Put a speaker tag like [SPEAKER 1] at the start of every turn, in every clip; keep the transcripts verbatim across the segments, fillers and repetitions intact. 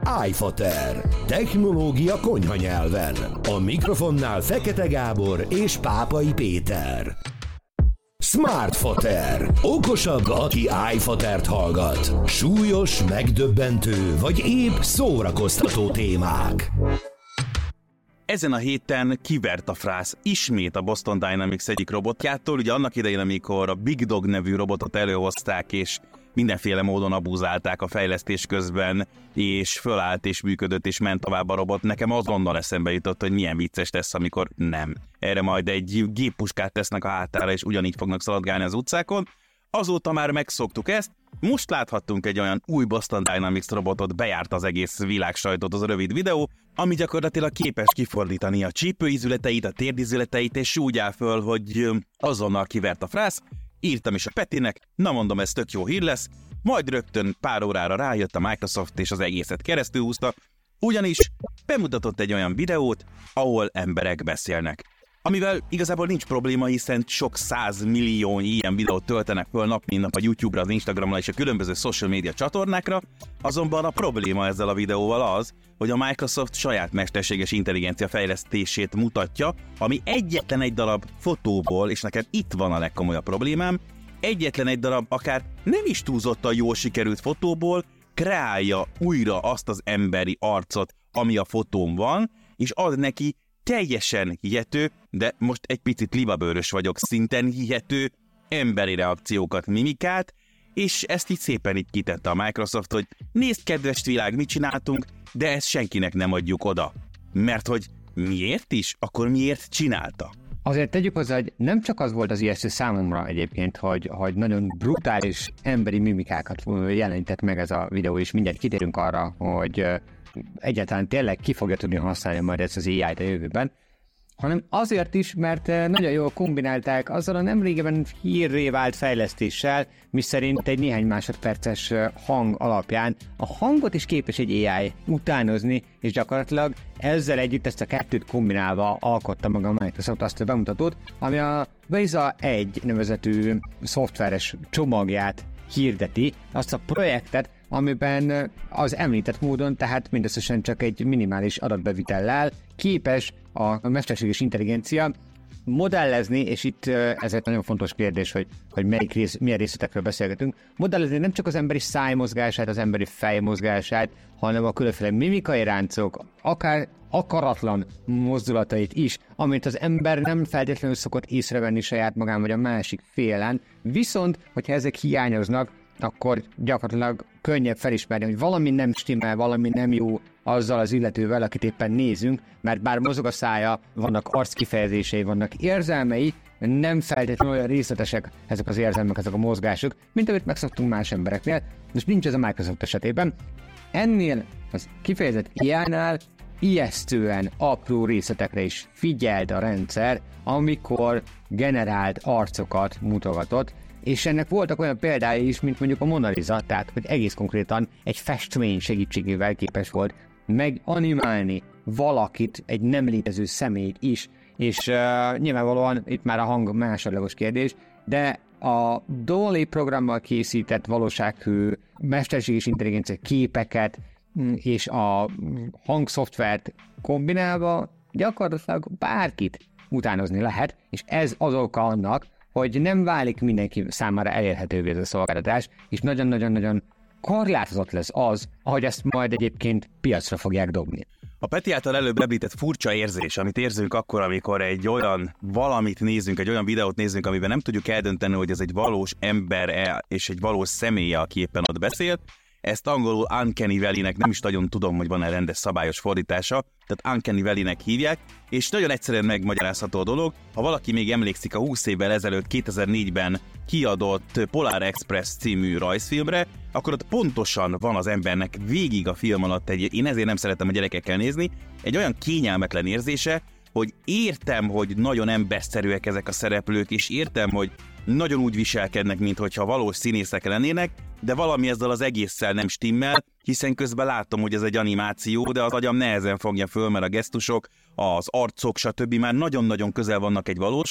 [SPEAKER 1] iFater. Technológia konyha nyelven. A mikrofonnál Fekete Gábor és Pápai Péter. Smartfater. Okosabb, aki iFatert hallgat. Súlyos, megdöbbentő vagy épp szórakoztató témák.
[SPEAKER 2] Ezen a héten kivert a frász ismét a Boston Dynamics egyik robotjától, ugye annak idején, amikor a Big Dog nevű robotot előhozták, és mindenféle módon abúzálták a fejlesztés közben, és fölállt, és működött, és ment tovább a robot. Nekem azonnal eszembe jutott, hogy milyen vicces lesz, amikor nem. Erre majd egy géppuskát tesznek a hátára, és ugyanígy fognak szaladgálni az utcákon. Azóta már megszoktuk ezt, most láthattunk egy olyan új Boston Dynamics robotot, bejárt az egész világ sajtót az a rövid videó, ami gyakorlatilag képes kifordítani a csípőizületeit, a térdizületeit, és úgy áll föl, hogy azonnal kivert a frász. Írtam is a Petinek, na mondom, ez tök jó hír lesz, majd rögtön pár órára rájött a Microsoft, és az egészet keresztül húzta, ugyanis bemutatott egy olyan videót, ahol emberek beszélnek. Amivel igazából nincs probléma, hiszen sok százmillió ilyen videót töltenek föl nap mint nap a YouTube-ra, az Instagramra és a különböző social media csatornákra, azonban a probléma ezzel a videóval az, hogy a Microsoft saját mesterséges intelligencia fejlesztését mutatja, ami egyetlen egy darab fotóból, és nekem itt van a legkomolyabb problémám, egyetlen egy darab akár nem is túlzottan jól sikerült fotóból kreálja újra azt az emberi arcot, ami a fotón van, és ad neki teljesen hihető, de most egy picit libabőrös vagyok, szinten hihető emberi reakciókat, mimikát, és ezt így szépen így kitette a Microsoft, hogy nézd, kedves világ, mit csináltunk, de ezt senkinek nem adjuk oda. Mert hogy miért is? Akkor miért csinálta?
[SPEAKER 3] Azért tegyük hozzá, hogy nem csak az volt az ijesztő számomra egyébként, hogy, hogy nagyon brutális emberi mimikákat jelenített meg ez a videó, és mindjárt kitérünk arra, hogy egyáltalán tényleg ki fogja tudni használni majd ezt az á í-t a jövőben, hanem azért is, mert nagyon jól kombinálták azzal a nemrégiben hírré vált fejlesztéssel, miszerint egy néhány másodperces hang alapján a hangot is képes egy á í utánozni, és gyakorlatilag ezzel együtt ezt a kettőt kombinálva alkotta meg a Microsoft azt a bemutatót, ami a Visa egy nevezetű szoftveres csomagját hirdeti, azt a projektet, amiben az említett módon, tehát mindösszesen csak egy minimális adatbevitellel képes a mesterséges intelligencia modellezni, és itt ez egy nagyon fontos kérdés, hogy, hogy melyik rész, milyen részletekről beszélgetünk, modellezni nem csak az emberi szájmozgását, az emberi fejmozgását, hanem a különféle mimikai ráncok, akár akaratlan mozdulatait is, amit az ember nem feltétlenül szokott észrevenni saját magán vagy a másik félen, viszont, hogyha ezek hiányoznak, akkor gyakorlatilag könnyebb felismerni, hogy valami nem stimmel, valami nem jó azzal az illetővel, akit éppen nézünk, mert bár mozog a szája, vannak arckifejezései, vannak érzelmei, nem feltétlenül olyan részletesek ezek az érzelmek, ezek a mozgások, mint amit megszoktunk más embereknél, és nincs ez a Microsoft esetében. Ennél az kifejezett á í-nál ijesztően apró részletekre is figyelt a rendszer, amikor generált arcokat mutogatott, és ennek voltak olyan példái is, mint mondjuk a Mona Lisa, tehát hogy egész konkrétan egy festmény segítségével képes volt meganimálni valakit, egy nem létező személyt is, és uh, nyilvánvalóan itt már a hang másodlagos kérdés, de a Dolly programmal készített valósághű mesterséges intelligencia képeket és a hangszoftvert kombinálva gyakorlatilag bárkit utánozni lehet, és ez az oka annak, hogy nem válik mindenki számára elérhetővé ez a szolgáltatás, és nagyon-nagyon-nagyon korlátozott lesz az, ahogy ezt majd egyébként piacra fogják dobni.
[SPEAKER 2] A Peti által előbb említett furcsa érzés, amit érzünk akkor, amikor egy olyan valamit nézünk, egy olyan videót nézünk, amiben nem tudjuk eldönteni, hogy ez egy valós ember-e és egy valós személye, aki éppen ott beszél. Ezt angolul Uncanny Valley-nek, nem is nagyon tudom, hogy van-e rendes szabályos fordítása, tehát Uncanny Valley-nek hívják, és nagyon egyszerűen megmagyarázható a dolog. Ha valaki még emlékszik a húsz évvel ezelőtt, kétezer-négyben kiadott Polar Express című rajzfilmre, akkor ott pontosan van az embernek végig a film alatt egy, én ezért nem szeretem a gyerekekkel nézni, egy olyan kényelmetlen érzése, hogy értem, hogy nagyon emberszerűek ezek a szereplők, és értem, hogy nagyon úgy viselkednek, mintha valós színészek lennének, de valami ezzel az egésszel nem stimmel, hiszen közben látom, hogy ez egy animáció, de az agyam nehezen fogja föl, mert a gesztusok, az arcok, stb. Már nagyon-nagyon közel vannak egy valóshoz,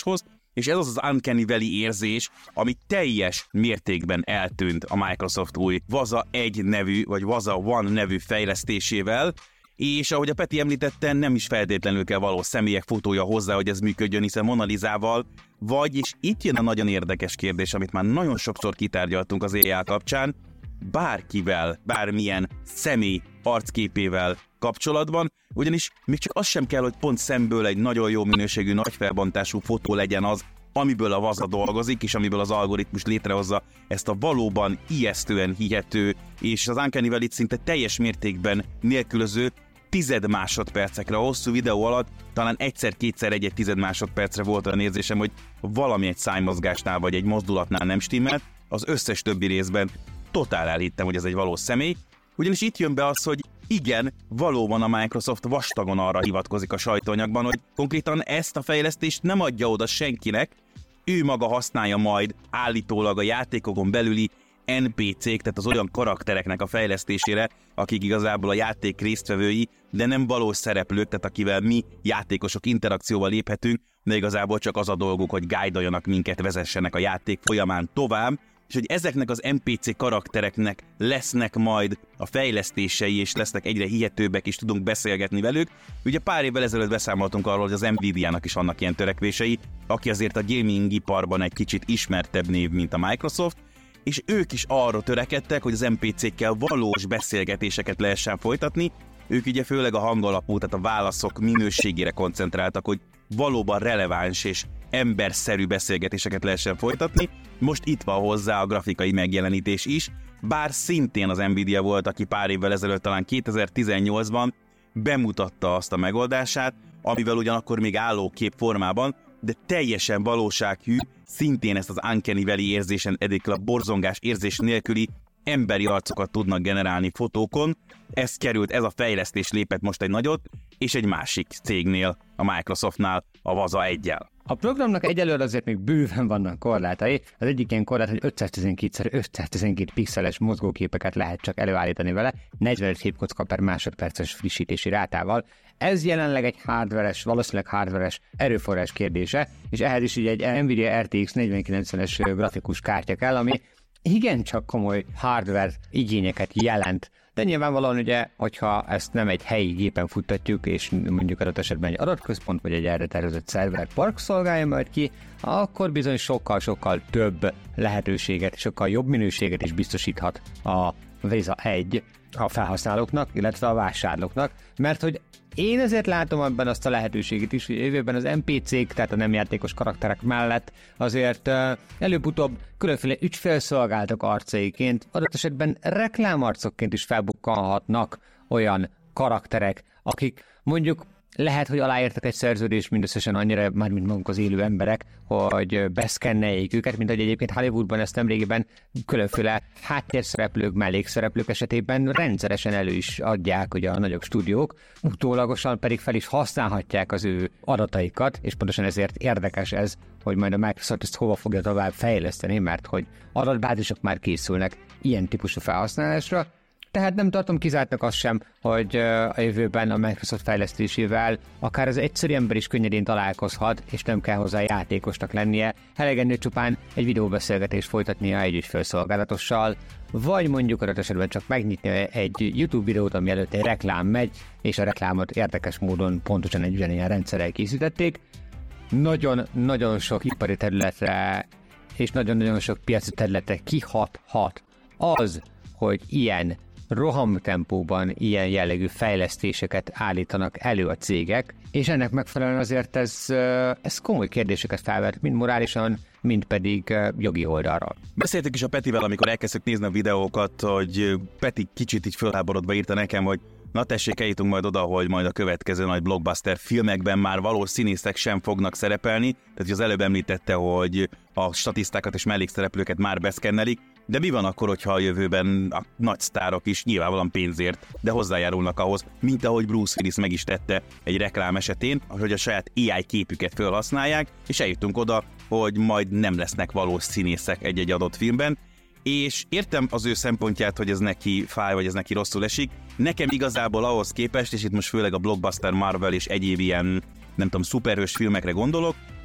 [SPEAKER 2] és ez az az Uncanny Valley érzés, ami teljes mértékben eltűnt a Microsoft új Vaza egy nevű, vagy Vaza One nevű fejlesztésével, és ahogy a Peti említette, nem is feltétlenül kell való személyek fotója hozzá, hogy ez működjön, hiszen Mona Lisával, vagy, és itt jön a nagyon érdekes kérdés, amit már nagyon sokszor kitárgyaltunk az á i kapcsán, bárkivel, bármilyen személy arcképével kapcsolatban, ugyanis még csak az sem kell, hogy pont szemből egy nagyon jó minőségű, nagy felbontású fotó legyen az, amiből a Vaza dolgozik, és amiből az algoritmus létrehozza ezt a valóban ijesztően hihető, és az Uncanny Valley-t szinte teljes mértékben nélkülöző tized másodpercekre a hosszú videó alatt, talán egyszer-kétszer egy-egy tized másodpercre volt olyan érzésem, hogy valami egy szájmozgásnál vagy egy mozdulatnál nem stimmelt, az összes többi részben totál elhittem, hogy ez egy valós személy, ugyanis itt jön be az, hogy igen, valóban a Microsoft vastagon arra hivatkozik a sajtóanyagban, hogy konkrétan ezt a fejlesztést nem adja oda senkinek, ő maga használja majd állítólag a játékokon belüli en pé cé-k, tehát az olyan karaktereknek a fejlesztésére, akik igazából a játék résztvevői, de nem valós szereplők, tehát akivel mi játékosok interakcióval léphetünk, de igazából csak az a dolguk, hogy guide-oljanak minket, vezessenek a játék folyamán tovább, és hogy ezeknek az en pé cé karaktereknek lesznek majd a fejlesztései, és lesznek egyre hihetőbbek, és tudunk beszélgetni velük. Ugye pár évvel ezelőtt beszámoltunk arról, hogy az Nvidia-nak is vannak ilyen törekvései, aki azért a gaming iparban egy kicsit ismertebb név, mint a Microsoft, és ők is arra törekedtek, hogy az en pé cé-kkel valós beszélgetéseket lehessen folytatni. Ők ugye főleg a hangalapú, tehát a válaszok minőségére koncentráltak, hogy valóban releváns és emberszerű beszélgetéseket lehessen folytatni. Most itt van hozzá a grafikai megjelenítés is, bár szintén az Nvidia volt, aki pár évvel ezelőtt, talán kétezer-tizennyolcban bemutatta azt a megoldását, amivel ugyanakkor még állókép formában, de teljesen valósághű, szintén ezt az Uncanny Valley érzésen, eddig a borzongás érzés nélküli emberi arcokat tudnak generálni fotókon. Ez került, ez a fejlesztés lépett most egy nagyot, és egy másik cégnél, a Microsoftnál, a Vaza egyel.
[SPEAKER 3] A programnak egyelőre azért még bőven vannak korlátai. Az egyik ilyen korlát, hogy ötszáztizenkét szer ötszáztizenkét pixeles mozgóképeket lehet csak előállítani vele, negyvenöt képkocka per másodperces frissítési rátával. Ez jelenleg egy hardveres, valószínűleg hardveres erőforrás kérdése, és ehhez is így egy Nvidia er té iksz negyvenkilencvenes grafikus kártya kell, ami igencsak komoly hardware igényeket jelent. De nyilvánvalóan ugye, hogyha ezt nem egy helyi gépen futtatjuk, és mondjuk adott esetben egy adatközpont, vagy egy erre tervezett szerverpark szolgálja majd ki, akkor bizony sokkal-sokkal több lehetőséget, sokkal jobb minőséget is biztosíthat a Vaza egy a felhasználóknak, illetve a vásárlóknak, mert hogy én ezért látom ebben azt a lehetőséget is, hogy jövőben az en pé cé-k, tehát a nem játékos karakterek mellett azért uh, előbb-utóbb különféle ügyfélszolgáltatók arcaiként, adott esetben reklámarcokként is felbukkanhatnak olyan karakterek, akik mondjuk lehet, hogy aláírtak egy szerződést mindösszesen annyira, már mint magunk az élő emberek, hogy beszkenneljék őket, mint hogy egyébként Hollywoodban ezt nemrégiben különféle háttérszereplők, mellékszereplők esetében rendszeresen elő is adják ugye a nagyobb stúdiók, utólagosan pedig fel is használhatják az ő adataikat, és pontosan ezért érdekes ez, hogy majd a Microsoft ezt hova fogja tovább fejleszteni, mert hogy adatbázisok már készülnek ilyen típusú felhasználásra. Tehát nem tartom kizártnak azt sem, hogy a jövőben a Microsoft fejlesztésével akár az egyszerű ember is könnyedén találkozhat, és nem kell hozzá játékosnak lennie, elegendő csupán egy videóbeszélgetést folytatnia egy ügyfélszolgálatossal, vagy mondjuk adott esetben csak megnyitni egy YouTube videót, ami előtt egy reklám megy, és a reklámot érdekes módon pontosan egy ugyanilyen rendszerrel készítették. Nagyon-nagyon sok ipari területre és nagyon-nagyon sok piaci területre kihathat az, hogy ilyen rohamtempóban ilyen jellegű fejlesztéseket állítanak elő a cégek, és ennek megfelelően azért ez, ez komoly kérdéseket felvet, mind morálisan, mind pedig jogi oldalról.
[SPEAKER 2] Beszéltük is a Petivel, amikor elkezdtük nézni a videókat, hogy Peti kicsit így fölháborodva írta nekem, hogy na tessék, eljutunk majd oda, hogy majd a következő nagy blockbuster filmekben már valós színészek sem fognak szerepelni, tehát az előbb említette, hogy a statisztákat és mellékszereplőket már beszkennelik, de mi van akkor, hogyha a jövőben a nagy sztárok is nyilvánvalóan pénzért, de hozzájárulnak ahhoz, mint ahogy Bruce Willis meg is tette egy reklám esetén, hogy a saját á i képüket felhasználják, és eljutunk oda, hogy majd nem lesznek valós színészek egy-egy adott filmben, és értem az ő szempontját, hogy ez neki fáj, vagy ez neki rosszul esik. Nekem igazából ahhoz képest, és itt most főleg a blockbuster Marvel és egyéb ilyen, nem tudom, szuperhős filmekre gondolok,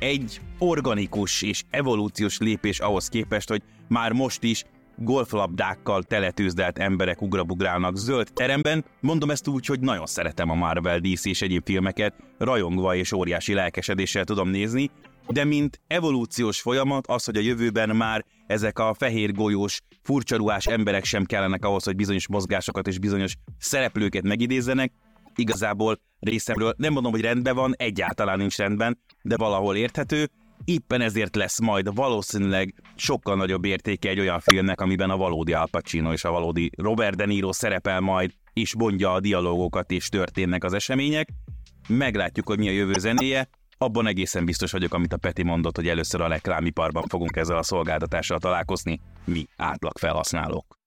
[SPEAKER 2] egy organikus és evolúciós lépés ahhoz képest, hogy már most is golflabdákkal teletűzdelt emberek ugrabugrálnak zöld teremben. Mondom ezt úgy, hogy nagyon szeretem a Marvel, dé cé és egyéb filmeket, rajongva és óriási lelkesedéssel tudom nézni, de mint evolúciós folyamat, az, hogy a jövőben már ezek a fehér golyós, furcsaruhás emberek sem kellenek ahhoz, hogy bizonyos mozgásokat és bizonyos szereplőket megidézzenek, igazából részemről nem mondom, hogy rendben van, egyáltalán nincs rendben, de valahol érthető. Éppen ezért lesz majd valószínűleg sokkal nagyobb értéke egy olyan filmnek, amiben a valódi Al Pacino és a valódi Robert De Niro szerepel majd, és mondja a dialógokat, és történnek az események. Meglátjuk, hogy mi a jövő zenéje. Abban egészen biztos vagyok, amit a Peti mondott, hogy először a reklámiparban fogunk ezzel a szolgáltatással találkozni, mi átlag felhasználók.